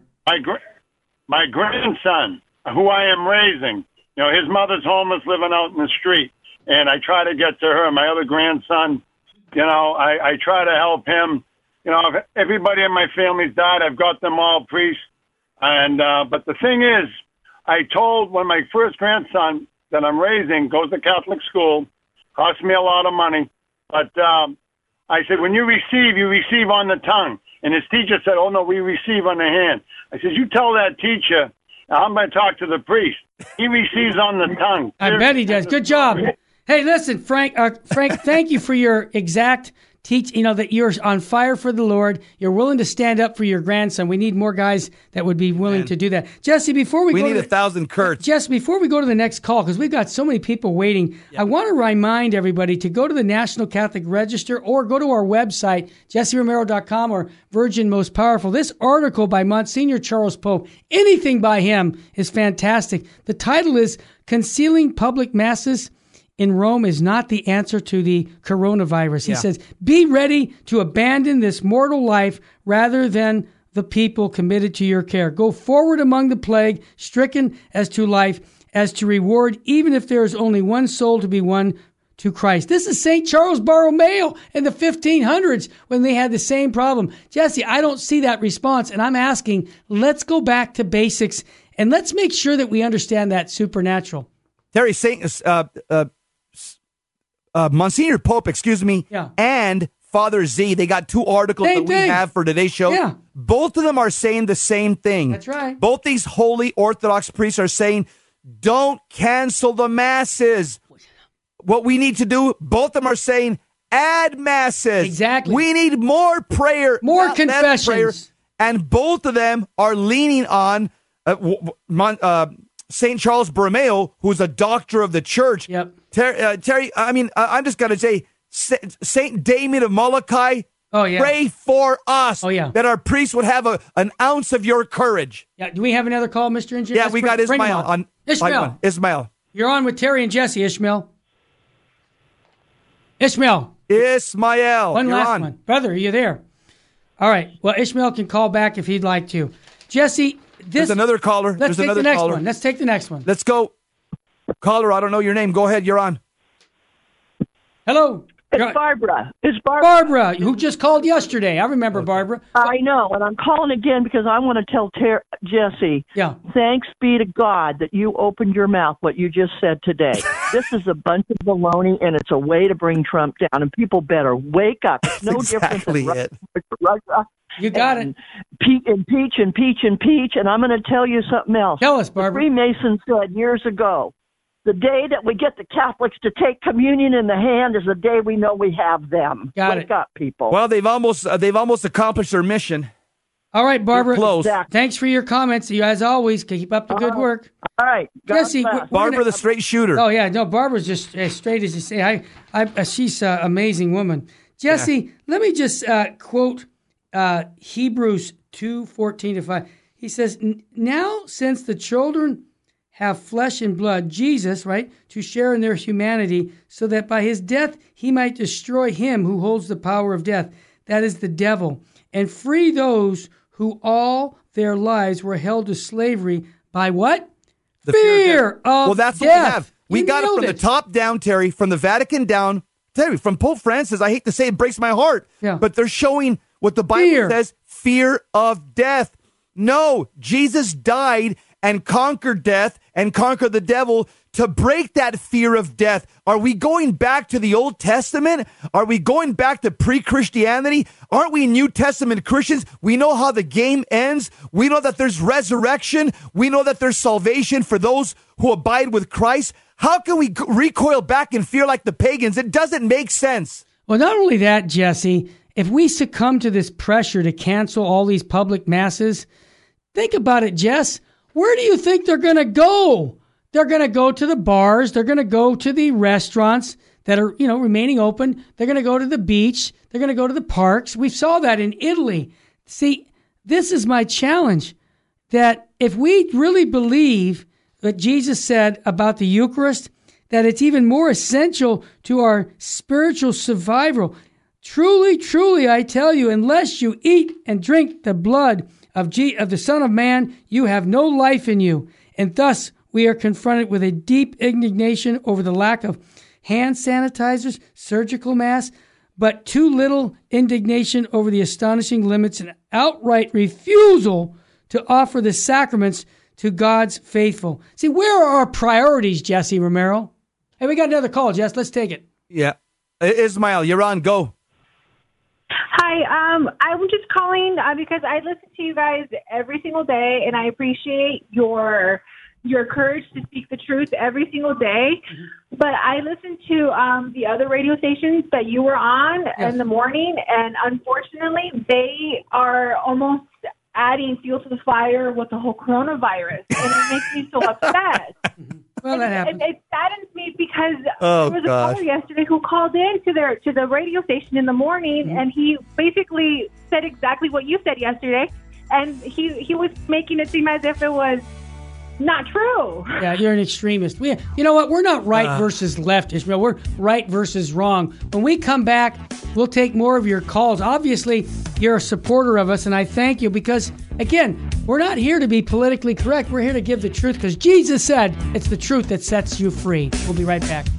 M: My grandson, who I am raising, you know, his mother's homeless, living out in the street, and I try to get to her. My other grandson, you know, I try to help him. You know, if everybody in my family's died, I've got them all priests. And but the thing is, I told when my first grandson that I'm raising goes to Catholic school, cost me a lot of money, but I said, when you receive on the tongue. And his teacher said, oh, no, we receive on the hand. I said, you tell that teacher, I'm going to talk to the priest. He receives on the tongue.
C: I bet he does. Good job. Hey, listen, Frank, thank you for your exact teach, you know, that you're on fire for the Lord. You're willing to stand up for your grandson. We need more guys that would be willing to do that. Jesse, before we
B: need 1,000 Kurts.
C: Jesse, before we go to the next call, because we've got so many people waiting, I want to remind everybody to go to the National Catholic Register or go to our website, jesseromero.com or Virgin Most Powerful. This article by Monsignor Charles Pope, anything by him is fantastic. The title is Concealing Public Masses in Rome is not the answer to the coronavirus. He says, be ready to abandon this mortal life rather than the people committed to your care. Go forward among the plague, stricken as to life, as to reward, even if there is only one soul to be won to Christ. This is St. Charles Borromeo in the 1500s when they had the same problem. Jesse, I don't see that response, and I'm asking, let's go back to basics, and let's make sure that we understand that supernatural.
B: Terry, Monsignor Pope, and Father Z, they got 2 articles that we have for today's show.
C: Yeah.
B: Both of them are saying the same thing.
C: That's right.
B: Both these holy Orthodox priests are saying, don't cancel the masses. What we need to do, both of them are saying, add masses.
C: Exactly.
B: We need more prayer.
C: More confessions.
B: Prayer. And both of them are leaning on St. Charles Borromeo, who's a doctor of the church.
C: Yep.
B: Terry, I mean, I'm just going to say, St. Damien of Molokai, pray for us that our priests would have an ounce of your courage.
C: Yeah. Do we have another call, Mr. Engineer?
B: Yeah, we got Ismail on. Ismail.
C: You're on with Terry and Jesse, Ishmael. Ismail.
B: One
C: last one. Brother, are you there? All right. Well, Ishmael can call back if he'd like to. Jesse,
B: there's another caller.
C: Let's take the next one. Let's take the next one.
B: Let's go. Caller, I don't know your name. Go ahead. You're on.
C: Hello.
N: It's Barbara.
C: Barbara, who just called yesterday. I remember Barbara.
N: I know, and I'm calling again because I want to tell Jesse, thanks be to God that you opened your mouth, what you just said today. This is a bunch of baloney, and it's a way to bring Trump down, and people better wake up. It's no different than Russia.
C: You got it.
N: Impeach, and I'm going to tell you something else.
C: Tell us, Barbara.
N: The Freemasons said years ago, the day that we get the Catholics to take communion in the hand is the day we know we have them. Wake up, people.
B: Well, they've almost accomplished their mission.
C: All right, Barbara.
B: Close.
C: Thanks for your comments. You, as always, keep up the good work.
N: All right.
C: Jesse,
B: Barbara, the straight shooter.
C: Oh, yeah. No, Barbara's just as straight as you say. She's an amazing woman. Jesse, let me just quote Hebrews 2:14-5. He says, now since the children have flesh and blood, Jesus, right, to share in their humanity, so that by his death he might destroy him who holds the power of death, that is the devil, and free those who all their lives were held to slavery by what?
B: The
C: fear of
B: Well, that's
C: death.
B: what we have. We
C: You
B: got it
C: nailed
B: from the top down, Terry, from the Vatican down. Terry, from Pope Francis, I hate to say it breaks my heart, but they're showing what the Bible says, fear of death. No, Jesus died and conquered death and conquered the devil to break that fear of death. Are we going back to the Old Testament? Are we going back to pre-Christianity? Aren't we New Testament Christians? We know how the game ends. We know that there's resurrection. We know that there's salvation for those who abide with Christ. How can we recoil back in fear like the pagans? It doesn't make sense.
C: Well, not only that, Jesse, if we succumb to this pressure to cancel all these public masses, think about it, Jess. Where do you think they're going to go? They're going to go to the bars. They're going to go to the restaurants that are, remaining open. They're going to go to the beach. They're going to go to the parks. We saw that in Italy. See, this is my challenge, that if we really believe what Jesus said about the Eucharist, that it's even more essential to our spiritual survival. Truly, truly, I tell you, unless you eat and drink the blood of the Son of Man, you have no life in you. And thus, we are confronted with a deep indignation over the lack of hand sanitizers, surgical masks, but too little indignation over the astonishing limits and outright refusal to offer the sacraments to God's faithful. See, where are our priorities, Jesse Romero? Hey, we got another call, Jess. Let's take it.
B: Yeah. Ismail, you're on. Go.
O: Hi, I'm just calling because I listen to you guys every single day, and I appreciate your courage to speak the truth every single day. Mm-hmm. But I listen to the other radio stations that you were on in the morning, and unfortunately, they are almost adding fuel to the fire with the whole coronavirus, and it makes me so upset.
C: Well, that happens.
O: It saddens me because there was a caller yesterday who called in to the radio station in the morning, and he basically said exactly what you said yesterday, and he was making it seem as if it was not true.
C: Yeah, you're an extremist. You know what? We're not right versus left, Ishmael. We're right versus wrong. When we come back, we'll take more of your calls. Obviously, you're a supporter of us, and I thank you because, again, we're not here to be politically correct. We're here to give the truth because Jesus said it's the truth that sets you free. We'll be right back.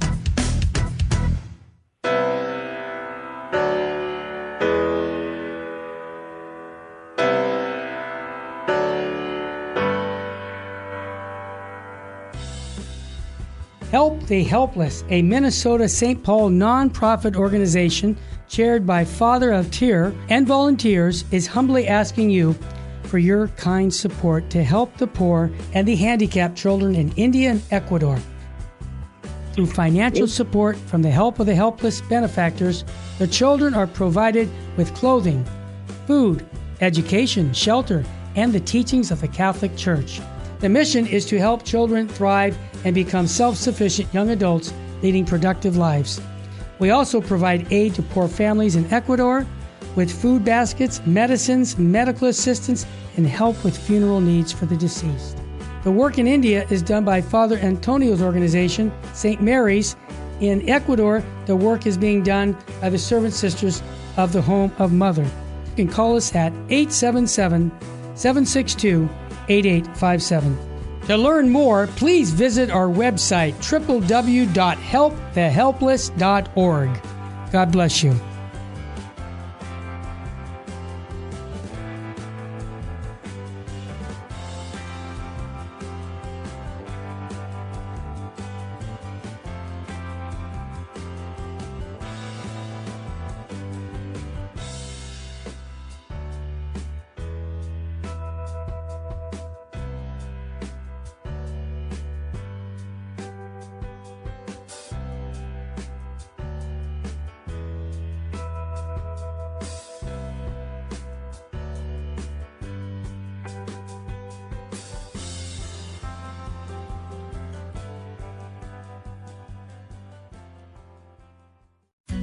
C: Help the Helpless, a Minnesota St. Paul nonprofit organization chaired by Father of Tyr and volunteers, is humbly asking you for your kind support to help the poor and the handicapped children in India and Ecuador. Through financial support from the Help of the Helpless benefactors, the children are provided with clothing, food, education, shelter, and the teachings of the Catholic Church. The mission is to help children thrive and become self-sufficient young adults leading productive lives. We also provide aid to poor families in Ecuador with food baskets, medicines, medical assistance, and help with funeral needs for the deceased. The work in India is done by Father Antonio's organization, St. Mary's. In Ecuador, the work is being done by the Servant Sisters of the Home of Mother. You can call us at 877-762-8857. To learn more, please visit our website, www.helpthehelpless.org. God bless you.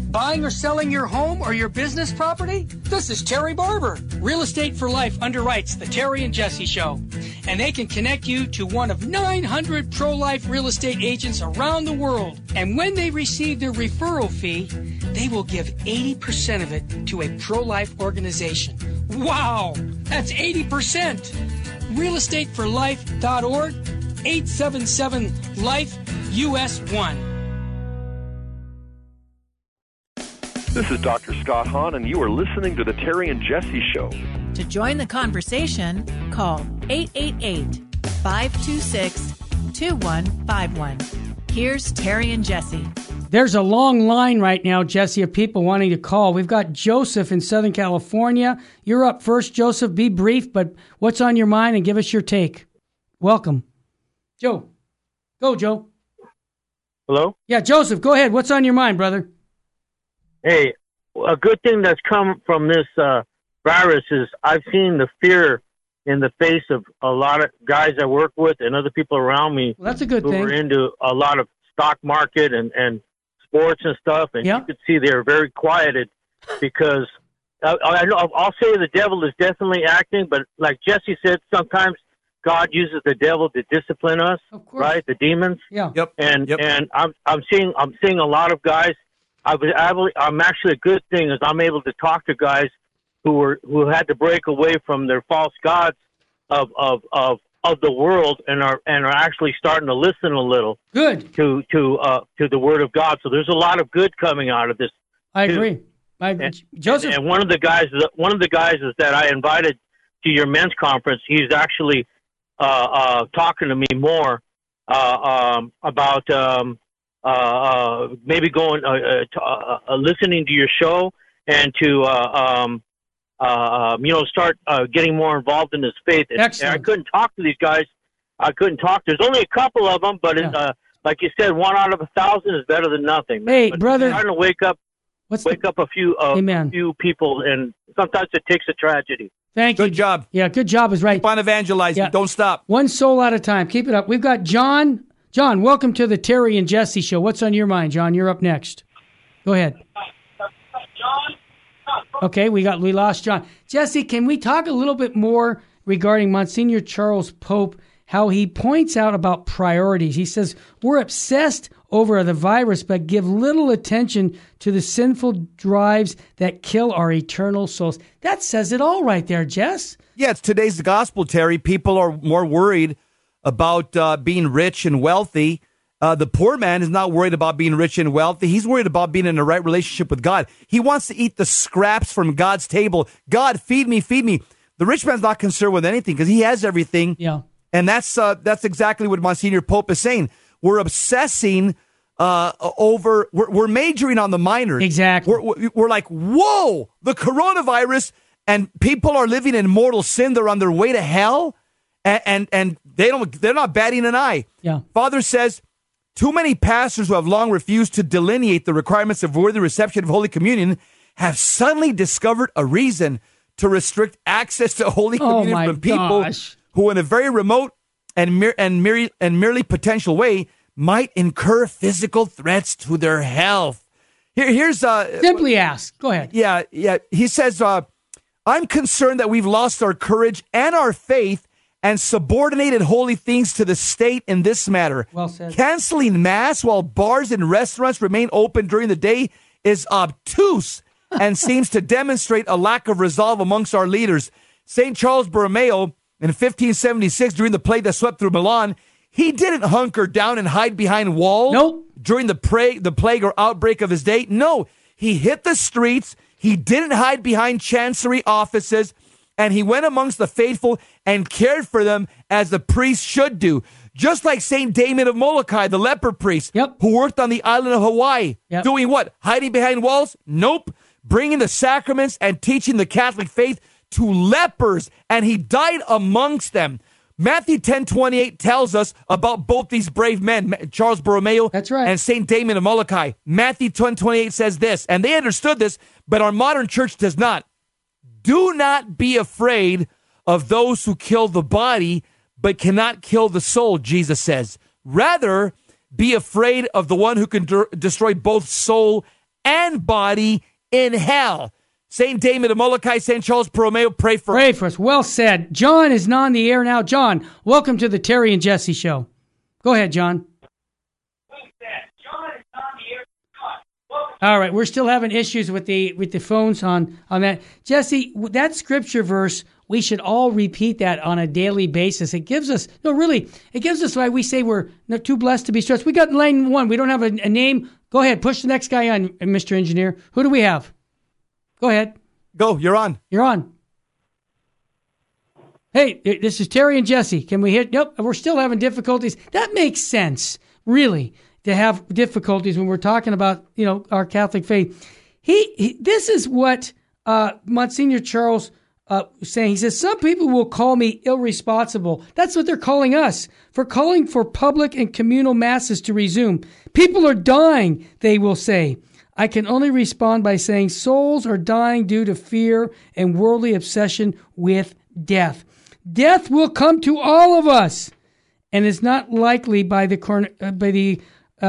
C: Buying or selling your home or your business property? This is Terry Barber. Real Estate for Life underwrites the Terry and Jesse Show. And they can connect you to one of 900 pro-life real estate agents around the world. And when they receive their referral fee, they will give 80% of it to a pro-life organization. Wow! That's 80%! realestateforlife.org, 877-LIFE-US1.
P: This is Dr. Scott Hahn, and you are listening to The Terry and Jesse Show.
I: To join the conversation, call 888-526-2151. Here's Terry and Jesse.
C: There's a long line right now, Jesse, of people wanting to call. We've got Joseph in Southern California. You're up first, Joseph. Be brief, but what's on your mind, and give us your take. Welcome. Joe. Go, Joe.
Q: Hello?
C: Yeah, Joseph, go ahead. What's on your mind, brother?
Q: Hey, a good thing that's come from this virus is I've seen the fear in the face of a lot of guys I work with and other people around me.
C: Well, that's a good
Q: who
C: thing.
Q: are into a lot of stock market and sports and stuff, and you could see they're very quieted because I'll say the devil is definitely acting, but like Jesse said, sometimes God uses the devil to discipline us, right? The demons.
C: Yeah.
B: Yep.
Q: And I'm seeing a lot of guys. I'm actually a good thing is I'm able to talk to guys who had to break away from their false gods of the world and are actually starting to listen a little.
C: Good.
Q: To the word of God. So there's a lot of good coming out of this.
C: I agree. Joseph.
Q: And one of the guys is that I invited to your men's conference. He's actually talking to me more about maybe going listening to your show and to start getting more involved in his faith. And I couldn't talk to these guys. There's only a couple of them, but like you said, 1 out of 1,000 is better than nothing.
C: Hey,
Q: but
C: brother,
Q: trying to wake up a few people, and sometimes it takes a tragedy.
C: Thank you.
B: Good job.
C: Yeah, good job is right.
B: Keep on evangelizing. Don't stop.
C: One soul at a time. Keep it up. We've got John. John, welcome to the Terry and Jesse Show. What's on your mind, John? You're up next. Go ahead. Okay, we lost John. Jesse, can we talk a little bit more regarding Monsignor Charles Pope, how he points out about priorities? He says, we're obsessed over the virus, but give little attention to the sinful drives that kill our eternal souls. That says it all right there, Jess.
B: Yeah, it's today's gospel, Terry. People are more worried about being rich and wealthy. The poor man is not worried about being rich and wealthy. He's worried about being in the right relationship with God. He wants to eat the scraps from God's table. God, feed me, feed me. The rich man's not concerned with anything because he has everything.
C: Yeah.
B: And that's exactly what Monsignor Pope is saying. We're obsessing we're majoring on the minors.
C: Exactly.
B: We're like, whoa, the coronavirus, and people are living in mortal sin. They're on their way to hell, and they're not batting an eye.
C: Yeah.
B: Father says, too many pastors who have long refused to delineate the requirements of worthy reception of Holy Communion have suddenly discovered a reason to restrict access to Holy Communion from people who, in a very remote and merely potential way, might incur physical threats to their health. Here's
C: simply ask. Go ahead.
B: Yeah. He says, I'm concerned that we've lost our courage and our faith and subordinated holy things to the state in this matter.
C: Well said.
B: Canceling mass while bars and restaurants remain open during the day is obtuse and seems to demonstrate a lack of resolve amongst our leaders. St. Charles Borromeo, in 1576, during the plague that swept through Milan, he didn't hunker down and hide behind walls during the plague or outbreak of his day. No, he hit the streets. He didn't hide behind chancery offices, and he went amongst the faithful and cared for them as the priest should do. Just like St. Damien of Molokai, the leper priest, who worked on the island of Hawaii. Doing what? Hiding behind walls? Nope. Bringing the sacraments and teaching the Catholic faith to lepers, and he died amongst them. Matthew 10:28 tells us about both these brave men, Charles Borromeo and St. Damien of Molokai. Matthew 10:28 says this, and they understood this, but our modern church does not. Do not be afraid of those who kill the body, but cannot kill the soul, Jesus says. Rather, be afraid of the one who can destroy both soul and body in hell. St. Damon of Molokai, St. Charles Borromeo, pray for
C: us. Well said. John is on the air now. John, welcome to the Terry and Jesse Show. Go ahead, John. All right, we're still having issues with the phones on that. Jesse, that scripture verse, we should all repeat that on a daily basis. It gives us, it gives us why we say we're not too blessed to be stressed. We got line one. We don't have a name. Go ahead, push the next guy on, Mr. Engineer. Who do we have? Go ahead.
B: Go, you're on.
C: You're on. Hey, this is Terry and Jesse. Can we hit? Nope, we're still having difficulties. That makes sense, really, to have difficulties when we're talking about, our Catholic faith. This is what Monsignor Charles was saying. He says, some people will call me irresponsible. That's what they're calling us, for calling for public and communal masses to resume. People are dying, they will say. I can only respond by saying souls are dying due to fear and worldly obsession with death. Death will come to all of us, and it's not likely by the coronavirus.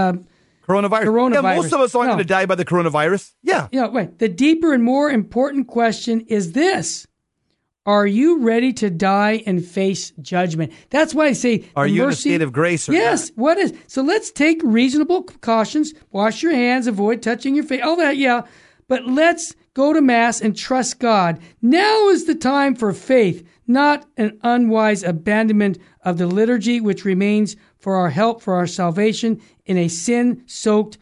B: Yeah, most of us aren't going to die by the coronavirus. Yeah.
C: Right. The deeper and more important question is this. Are you ready to die and face judgment? That's why I say,
B: are you in a state of grace or
C: yes, not? What is? So let's take reasonable precautions. Wash your hands, avoid touching your face, all that, yeah. But let's go to Mass and trust God. Now is the time for faith, not an unwise abandonment of the liturgy, which remains for our help, for our salvation in a sin-soaked,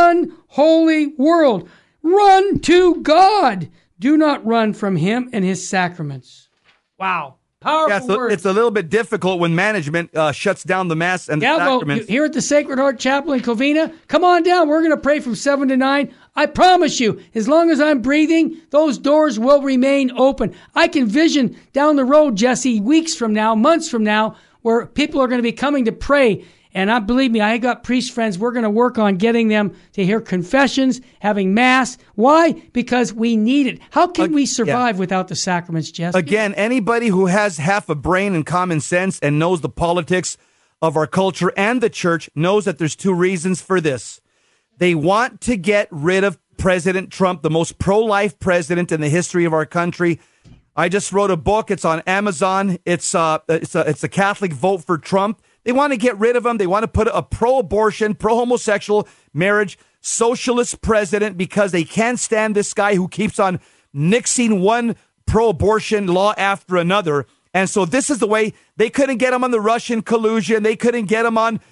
C: unholy world. Run to God. Do not run from Him and His sacraments. Wow. Powerful words.
B: It's a little bit difficult when management shuts down the Mass and the sacraments.
C: Here at the Sacred Heart Chapel in Covina, come on down. We're going to pray from 7 to 9. I promise you, as long as I'm breathing, those doors will remain open. I can vision down the road, Jesse, weeks from now, months from now, where people are going to be coming to pray. And believe me, I got priest friends. We're going to work on getting them to hear confessions, having Mass. Why? Because we need it. How can we survive without the sacraments, Jesse?
B: Again, anybody who has half a brain and common sense and knows the politics of our culture and the church knows that there's two reasons for this. They want to get rid of President Trump, the most pro-life president in the history of our country. I just wrote a book. It's on Amazon. It's a Catholic vote for Trump. They want to get rid of him. They want to put a pro-abortion, pro-homosexual marriage, socialist president because they can't stand this guy who keeps on nixing one pro-abortion law after another. And so this is the way. They couldn't get him on the Russian collusion. They couldn't get him on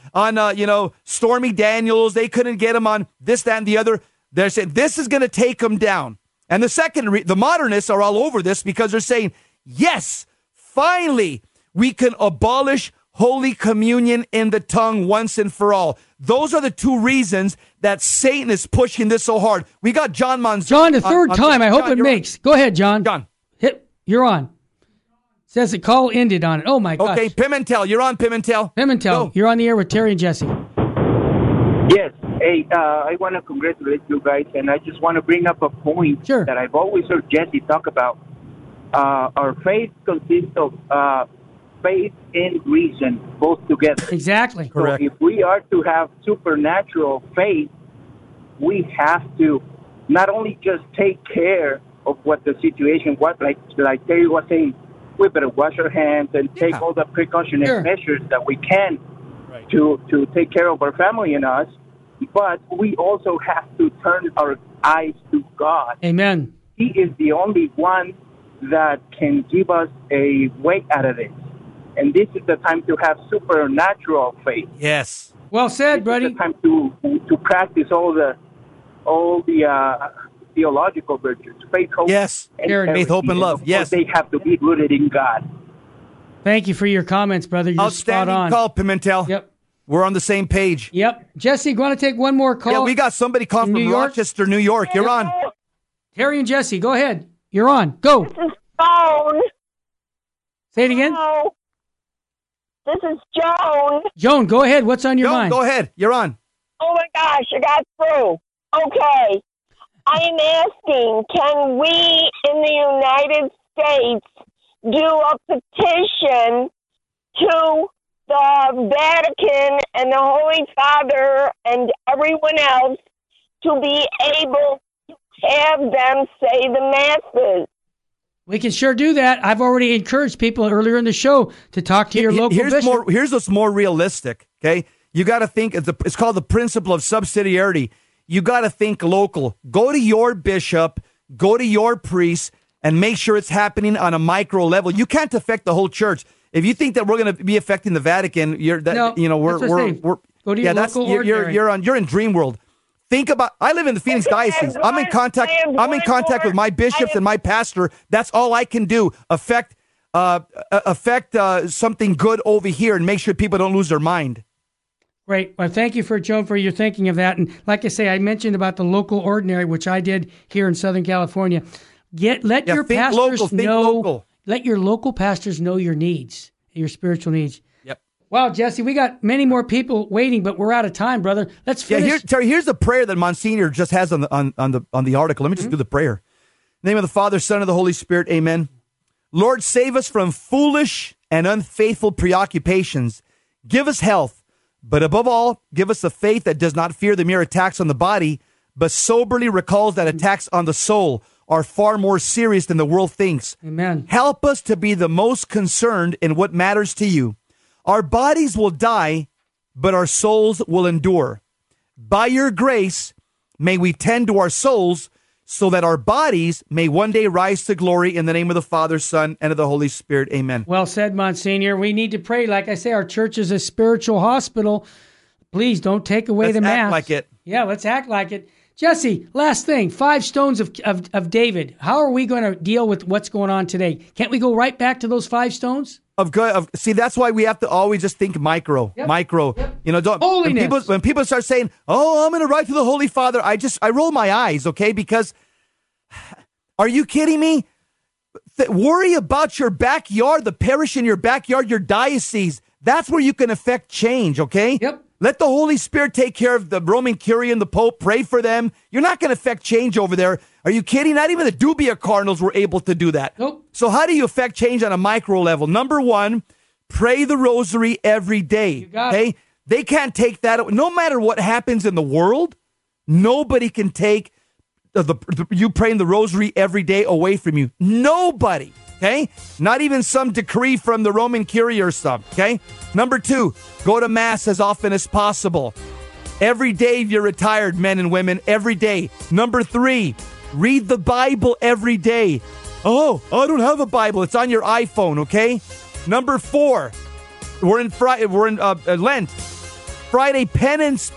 B: Stormy Daniels. They couldn't get him on this, that, and the other. They're saying this is going to take him down. And the modernists are all over this because they're saying, yes, finally, we can abolish Holy Communion in the tongue once and for all. Those are the two reasons that Satan is pushing this so hard. We got John Manzano.
C: John, the third time. I hope it makes. Go ahead, John.
B: John.
C: You're on. Says the call ended on it. Oh, my gosh.
B: Okay, Pimentel. You're on, Pimentel.
C: Pimentel, you're on the air with Terry and Jesse.
R: Yes. Hey, I want to congratulate you guys, and I just want to bring up a point that I've always heard Jesse talk about. Our faith consists of faith and reason both together.
C: Exactly.
B: Correct.
R: So if we are to have supernatural faith, we have to not only just take care of what the situation was, like Terry was saying, we better wash our hands and take all the precautionary measures that we can to take care of our family and us. But we also have to turn our eyes to God.
C: Amen.
R: He is the only one that can give us a way out of this. And this is the time to have supernatural faith.
B: Yes.
C: Well said, buddy.
R: This is the time to practice all the theological virtues, faith, hope,
B: faith, hope, and love. Yes,
R: they have to be rooted in God.
C: Thank you for your comments, brother. You're
B: outstanding
C: spot on.
B: Call, Pimentel.
C: Yep,
B: we're on the same page.
C: Yep, Jesse, you want to take one more call?
B: Yeah, we got somebody calling from Rochester, New York. You're on.
C: Terry and Jesse, go ahead. You're on. Go.
S: This is Joan.
C: Say it again.
S: Hello. This is Joan.
C: Joan, go ahead. What's on your mind?
B: Go ahead. You're on.
S: Oh, my gosh. I got through. Okay. I am asking, can we in the United States do a petition to the Vatican and the Holy Father and everyone else to be able to have them say the masses.
C: We can sure do that. I've already encouraged people earlier in the show to talk to your local bishop.
B: Here's what's more realistic, okay? You got to think, it's called the principle of subsidiarity. You got to think local. Go to your bishop, go to your priest, and make sure it's happening on a micro level. You can't affect the whole church. If you think that we're going to be affecting the Vatican, we're
C: go to your local ordinary.
B: You're in dream world. Think about. I live in the Phoenix diocese. I'm in contact with my bishops and my pastor. That's all I can do. Affect something good over here and make sure people don't lose their mind.
C: Great. Well, thank you, Joan, for your thinking of that. And like I say, I mentioned about the local ordinary, which I did here in Southern California. Let your pastors know. Let your local pastors know your needs, your spiritual needs.
B: Yep.
C: Wow, Jesse, we got many more people waiting, but we're out of time, brother. Let's finish.
B: Yeah, Terry, here's the prayer that Monsignor just has on the article. Let me just do the prayer. In the name of the Father, Son, and the Holy Spirit. Amen. Lord, save us from foolish and unfaithful preoccupations. Give us health, but above all, give us a faith that does not fear the mere attacks on the body, but soberly recalls that attacks on the soul are far more serious than the world thinks.
C: Amen.
B: Help us to be the most concerned in what matters to you. Our bodies will die, but our souls will endure. By your grace, may we tend to our souls so that our bodies may one day rise to glory in the name of the Father, Son, and of the Holy Spirit. Amen.
C: Well said, Monsignor. We need to pray. Like I say, our church is a spiritual hospital. Please don't take away the mask.
B: Let's act like it.
C: Yeah, let's act like it. Jesse, last thing, 5 stones of David. How are we going to deal with what's going on today? Can't we go right back to those 5 stones?
B: See, that's why we have to always just think micro.
C: Yep.
B: You know,
C: Holiness.
B: When people start saying, "Oh, I'm going to write to the Holy Father," I roll my eyes, okay? Because are you kidding me? Worry about your backyard, the parish in your backyard, your diocese. That's where you can affect change, okay?
C: Yep.
B: Let the Holy Spirit take care of the Roman Curia and the Pope. Pray for them. You're not going to affect change over there. Are you kidding? Not even the Dubia Cardinals were able to do that.
C: Nope.
B: So how do you affect change on a micro level? Number 1, pray the rosary every day.
C: You got it.
B: They can't take that. No matter what happens in the world, nobody can take you praying the rosary every day away from you. Nobody. Okay? Not even some decree from the Roman Curia or something. Okay? Number 2, go to Mass as often as possible. Every day you're retired, men and women, every day. Number 3, read the Bible every day. Oh, I don't have a Bible. It's on your iPhone, okay? Number 4, we're in Lent. Friday, penance.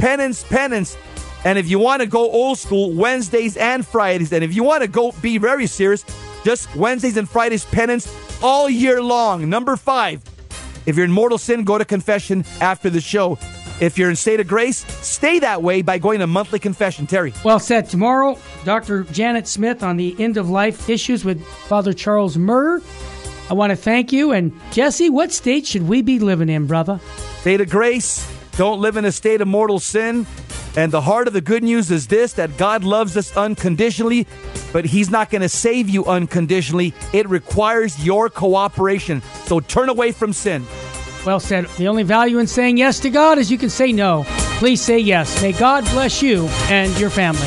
B: And if you want to go old school, Wednesdays and Fridays. And if you want to be very serious, just Wednesdays and Fridays penance all year long. Number 5, if you're in mortal sin, go to confession after the show. If you're in state of grace, stay that way by going to monthly confession. Terry.
C: Well said. Tomorrow, Dr. Janet Smith on the end-of-life issues with Father Charles Murr. I want to thank you. And Jesse, what state should we be living in, brother?
B: State of grace. Don't live in a state of mortal sin. And the heart of the good news is this, that God loves us unconditionally, but he's not going to save you unconditionally. It requires your cooperation. So turn away from sin.
C: Well said. The only value in saying yes to God is you can say no. Please say yes. May God bless you and your family.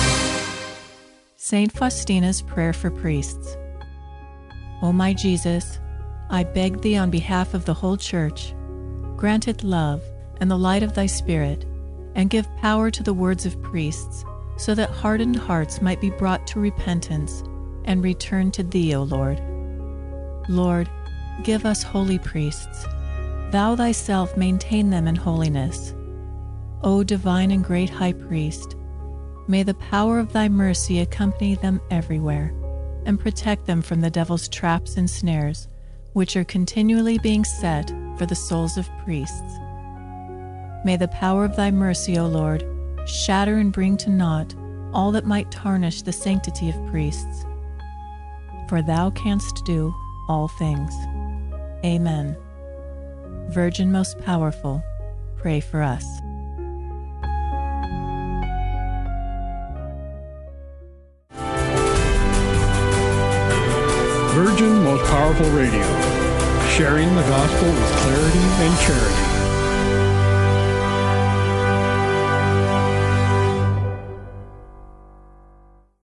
T: St. Faustina's Prayer for Priests. O my Jesus, I beg thee on behalf of the whole Church, grant it love and the light of thy Spirit, and give power to the words of priests, so that hardened hearts might be brought to repentance and return to thee, O Lord. Lord, give us holy priests. Thou thyself maintain them in holiness. O divine and great High Priest, may the power of thy mercy accompany them everywhere, and protect them from the devil's traps and snares, which are continually being set for the souls of priests. May the power of thy mercy, O Lord, shatter and bring to naught all that might tarnish the sanctity of priests. For thou canst do all things. Amen. Virgin most powerful, pray for us.
U: Virgin Most Powerful Radio, sharing the gospel with clarity and charity.